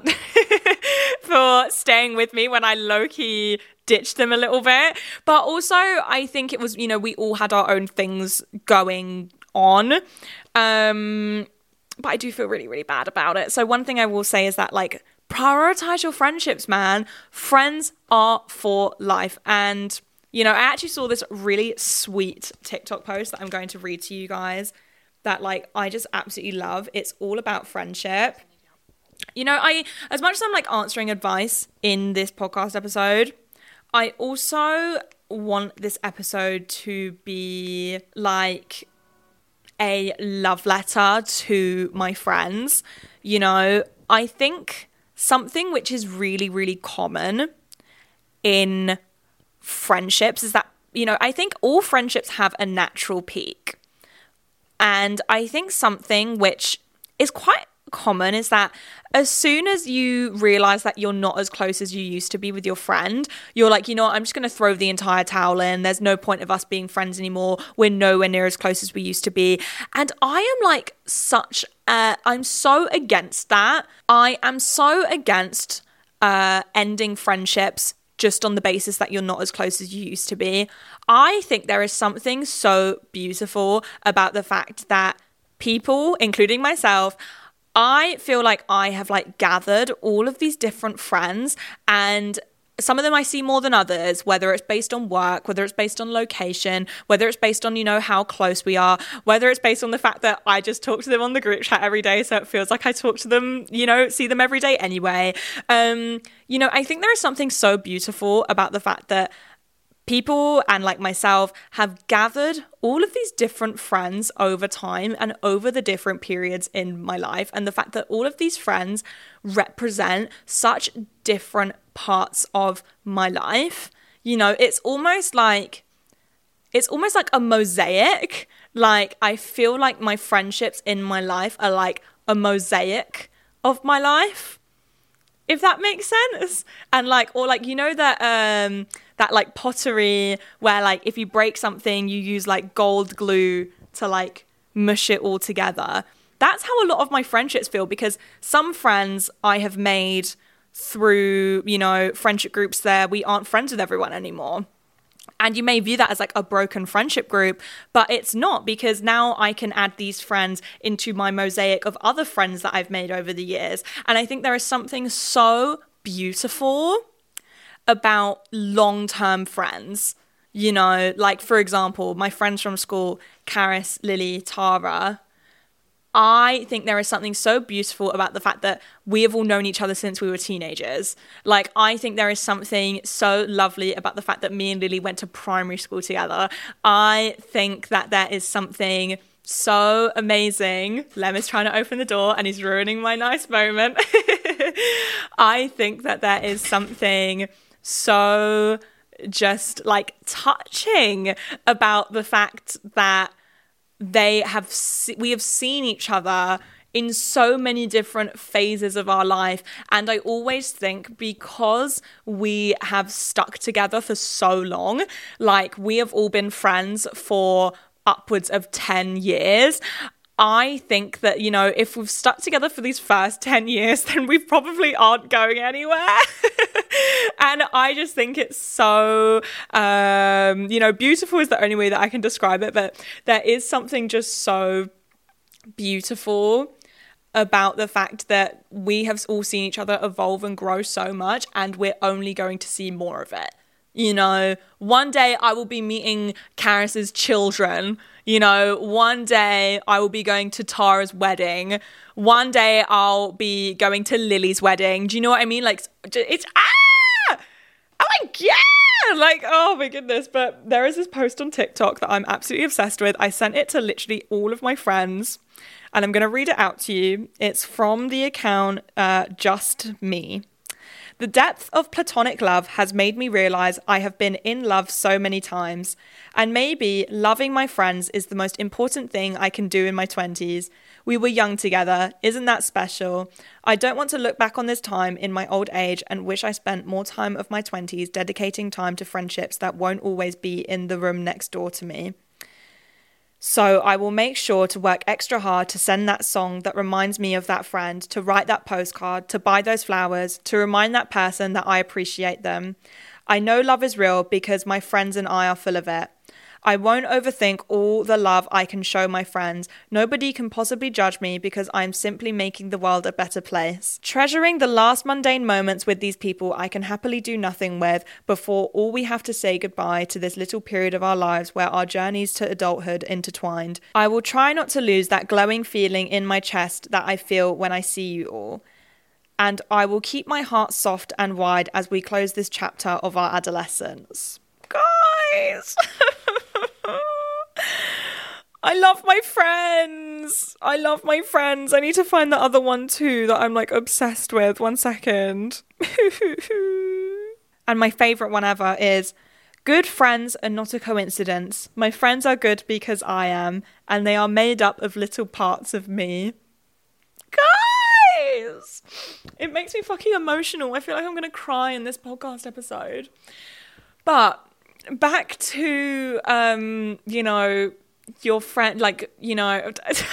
for staying with me when I low-key ditched them a little bit. But also I think it was, we all had our own things going on, but I do feel really, really bad about it. So one thing I will say is that, like, prioritize your friendships, man. Friends are for life. And I actually saw this really sweet TikTok post that I'm going to read to you guys that, like, I just absolutely love. It's all about friendship. As much as I'm, like, answering advice in this podcast episode, I also want this episode to be, like, a love letter to my friends. I think something which is really, really common in friendships is that, I think all friendships have a natural peak. And I think something which is quite common is that as soon as you realize that you're not as close as you used to be with your friend, you're like, I'm just going to throw the entire towel in. There's no point of us being friends anymore. We're nowhere near as close as we used to be. And I am like I'm so against that. I am so against ending friendships just on the basis that you're not as close as you used to be. I think there is something so beautiful about the fact that people, including myself, I feel like I have, like, gathered all of these different friends, and some of them I see more than others, whether it's based on work, whether it's based on location, whether it's based on, how close we are, whether it's based on the fact that I just talk to them on the group chat every day, so it feels like I talk to them, see them every day anyway. I think there is something so beautiful about the fact that people, and like myself, have gathered all of these different friends over time and over the different periods in my life. And the fact that all of these friends represent such different parts of my life. It's almost like a mosaic. Like, I feel like my friendships in my life are like a mosaic of my life, if that makes sense. And like, or like, that like pottery where, like, if you break something, you use like gold glue to like mush it all together. That's how a lot of my friendships feel, because some friends I have made through, friendship groups there, we aren't friends with everyone anymore. And you may view that as like a broken friendship group, but it's not, because now I can add these friends into my mosaic of other friends that I've made over the years. And I think there is something so beautiful about long-term friends. Like, for example, my friends from school, Karis, Lily, Tara, I think there is something so beautiful about the fact that we have all known each other since we were teenagers. Like, I think there is something so lovely about the fact that me and Lily went to primary school together. I think that there is something so amazing. Lem is trying to open the door and he's ruining my nice moment. I think that there is something so just like touching about the fact that we have seen each other in so many different phases of our life. And I always think, because we have stuck together for so long, like, we have all been friends for upwards of 10 years. I think that, if we've stuck together for these first 10 years, then we probably aren't going anywhere. And I just think it's so, beautiful is the only way that I can describe it. But there is something just so beautiful about the fact that we have all seen each other evolve and grow so much, and we're only going to see more of it. You know, one day I will be meeting Karis's children. You know, one day I will be going to Tara's wedding. One day I'll be going to Lily's wedding. Do you know what I mean? Like, it's, oh my God! Like, oh my goodness. But there is this post on TikTok that I'm absolutely obsessed with. I sent it to literally all of my friends, and I'm going to read it out to you. It's from the account Just Me. The depth of platonic love has made me realize I have been in love so many times, and maybe loving my friends is the most important thing I can do in my 20s. We were young together. Isn't that special? I don't want to look back on this time in my old age and wish I spent more time of my 20s dedicating time to friendships that won't always be in the room next door to me. So I will make sure to work extra hard to send that song that reminds me of that friend, to write that postcard, to buy those flowers, to remind that person that I appreciate them. I know love is real because my friends and I are full of it. I won't overthink all the love I can show my friends. Nobody can possibly judge me because I'm simply making the world a better place. Treasuring the last mundane moments with these people I can happily do nothing with before all we have to say goodbye to this little period of our lives where our journeys to adulthood intertwined. I will try not to lose that glowing feeling in my chest that I feel when I see you all. And I will keep my heart soft and wide as we close this chapter of our adolescence. Guys! I love my friends. I love my friends. I need to find the other one too that I'm like obsessed with. 1 second. And my favourite one ever is, good friends are not a coincidence. My friends are good because I am, and they are made up of little parts of me. Guys! It makes me fucking emotional. I feel like I'm going to cry in this podcast episode. But back to, you know, your friend, like, you know,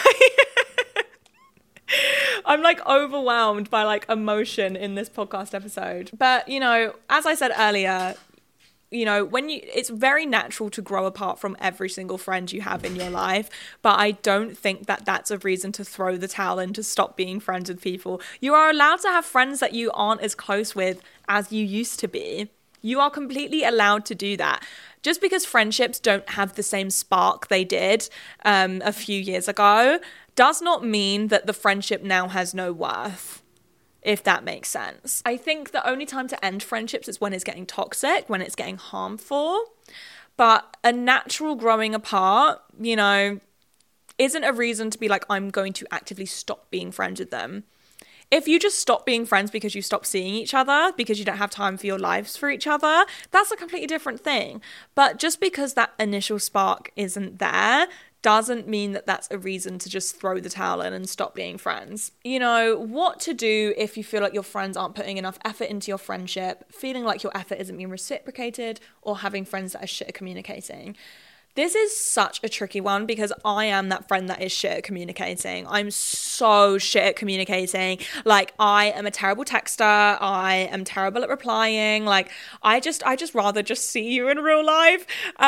I'm like overwhelmed by like emotion in this podcast episode. But, you know, as I said earlier, you know, it's very natural to grow apart from every single friend you have in your life, but I don't think that that's a reason to throw the towel in, to stop being friends with people. You are allowed to have friends that you aren't as close with as you used to be. You are completely allowed to do that. Just because friendships don't have the same spark they did a few years ago does not mean that the friendship now has no worth, if that makes sense. I think the only time to end friendships is when it's getting toxic, when it's getting harmful. But a natural growing apart, you know, isn't a reason to be like, I'm going to actively stop being friends with them. If you just stop being friends because you stop seeing each other, because you don't have time for your lives for each other, that's a completely different thing. But just because that initial spark isn't there doesn't mean that that's a reason to just throw the towel in and stop being friends. You know, what to do if you feel like your friends aren't putting enough effort into your friendship, feeling like your effort isn't being reciprocated, or having friends that are shit at communicating. This is such a tricky one because I am that friend that is shit at communicating. I'm so shit at communicating. Like, I am a terrible texter. I am terrible at replying. Like, I just rather just see you in real life.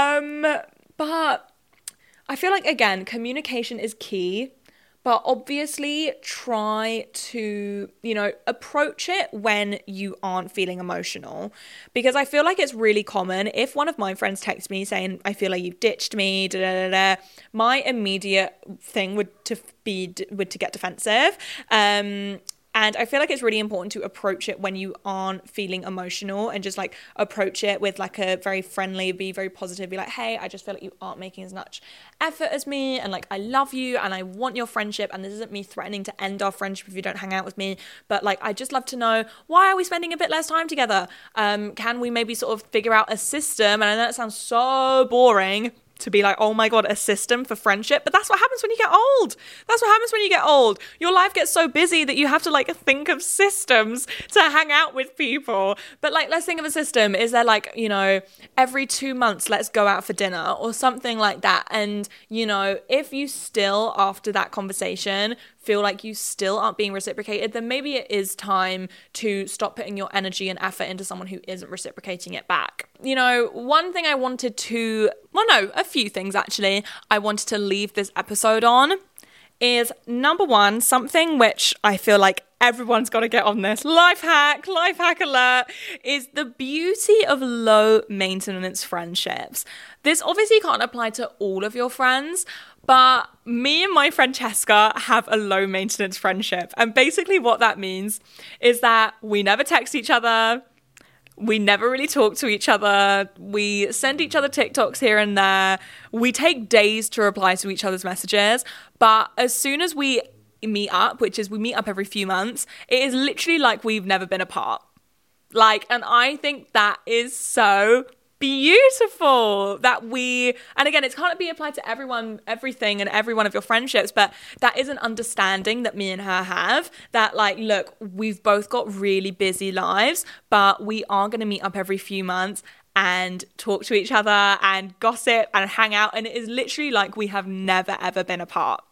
But I feel like, again, communication is key. But obviously try to, you know, approach it when you aren't feeling emotional. Because I feel like it's really common. If one of my friends texts me saying, I feel like you've ditched me, my immediate thing would to get defensive. And I feel like it's really important to approach it when you aren't feeling emotional, and just like approach it with like a very friendly, be very positive, be like, hey, I just feel like you aren't making as much effort as me, and like I love you and I want your friendship, and this isn't me threatening to end our friendship if you don't hang out with me, but like I just love to know, why are we spending a bit less time together? Can we maybe sort of figure out a system? And I know it sounds so boring to be like, oh my God, a system for friendship. But that's what happens when you get old. That's what happens when you get old. Your life gets so busy that you have to like think of systems to hang out with people. But like, let's think of a system. Is there like, you know, every 2 months, let's go out for dinner or something like that. And, you know, if you still, after that conversation, feel like you still aren't being reciprocated, then maybe it is time to stop putting your energy and effort into someone who isn't reciprocating it back. You know, one thing I wanted to, well, no, a few things actually, I wanted to leave this episode on is number one, something which I feel like everyone's got to get on this. Life hack alert, is the beauty of low maintenance friendships. This obviously can't apply to all of your friends, but me and my friend Cheska have a low maintenance friendship. And basically what that means is that we never text each other. We never really talk to each other. We send each other TikToks here and there. We take days to reply to each other's messages. But as soon as we meet up, which is we meet up every few months, it is literally like we've never been apart. And I think that is so beautiful and again, it can't be applied to everyone, everything, and every one of your friendships, but that is an understanding that me and her have, that look, we've both got really busy lives, but we are going to meet up every few months and talk to each other and gossip and hang out, and it is literally like we have never ever been apart.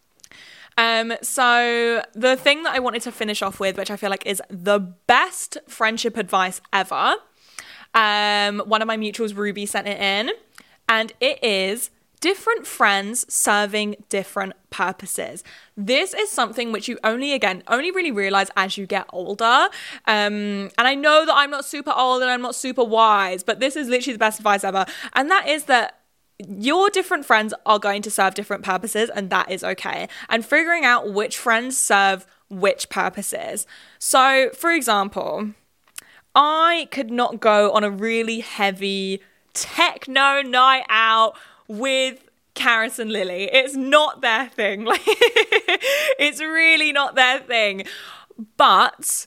So the thing that I wanted to finish off with, which I feel like is the best friendship advice ever, one of my mutuals, Ruby, sent it in, and it is different friends serving different purposes. This is something which you only really realize as you get older. And I know that I'm not super old and I'm not super wise, but this is literally the best advice ever. And that is that your different friends are going to serve different purposes, and that is okay. And figuring out which friends serve which purposes. So, for example, I could not go on a really heavy techno night out with Karis and Lily. It's not their thing. It's really not their thing. But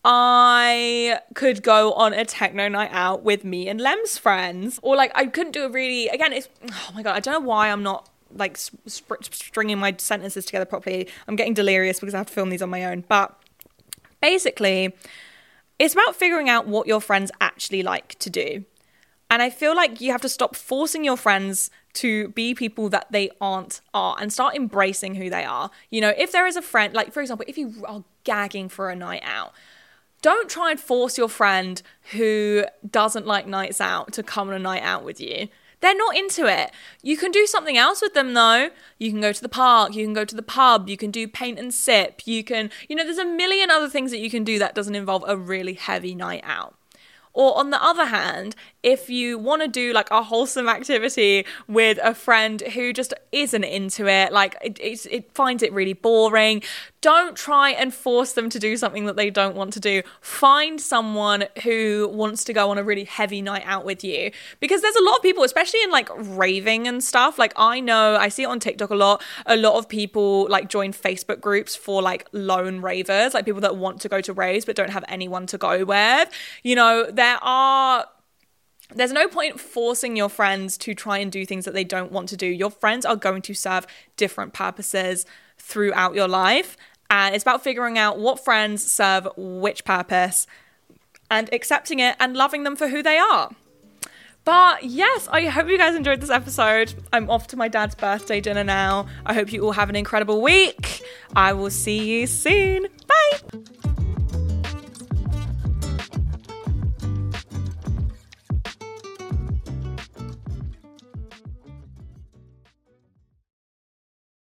I could go on a techno night out with me and Lem's friends. Or I couldn't do oh my God, I don't know why I'm not stringing my sentences together properly. I'm getting delirious because I have to film these on my own. But basically, it's about figuring out what your friends actually like to do. And I feel like you have to stop forcing your friends to be people that they are and start embracing who they are. If there is a friend, for example, if you are gagging for a night out, don't try and force your friend who doesn't like nights out to come on a night out with you. They're not into it. You can do something else with them though. You can go to the park, you can go to the pub, you can do paint and sip, you can, there's a million other things that you can do that doesn't involve a really heavy night out. Or on the other hand, if you want to do a wholesome activity with a friend who just isn't into it, it finds it really boring, don't try and force them to do something that they don't want to do. Find someone who wants to go on a really heavy night out with you. Because there's a lot of people, especially in raving and stuff. I see it on TikTok a lot of people join Facebook groups for lone ravers, people that want to go to raves but don't have anyone to go with. There's no point forcing your friends to try and do things that they don't want to do. Your friends are going to serve different purposes throughout your life. And it's about figuring out what friends serve which purpose and accepting it and loving them for who they are. But yes, I hope you guys enjoyed this episode. I'm off to my dad's birthday dinner now. I hope you all have an incredible week. I will see you soon. Bye.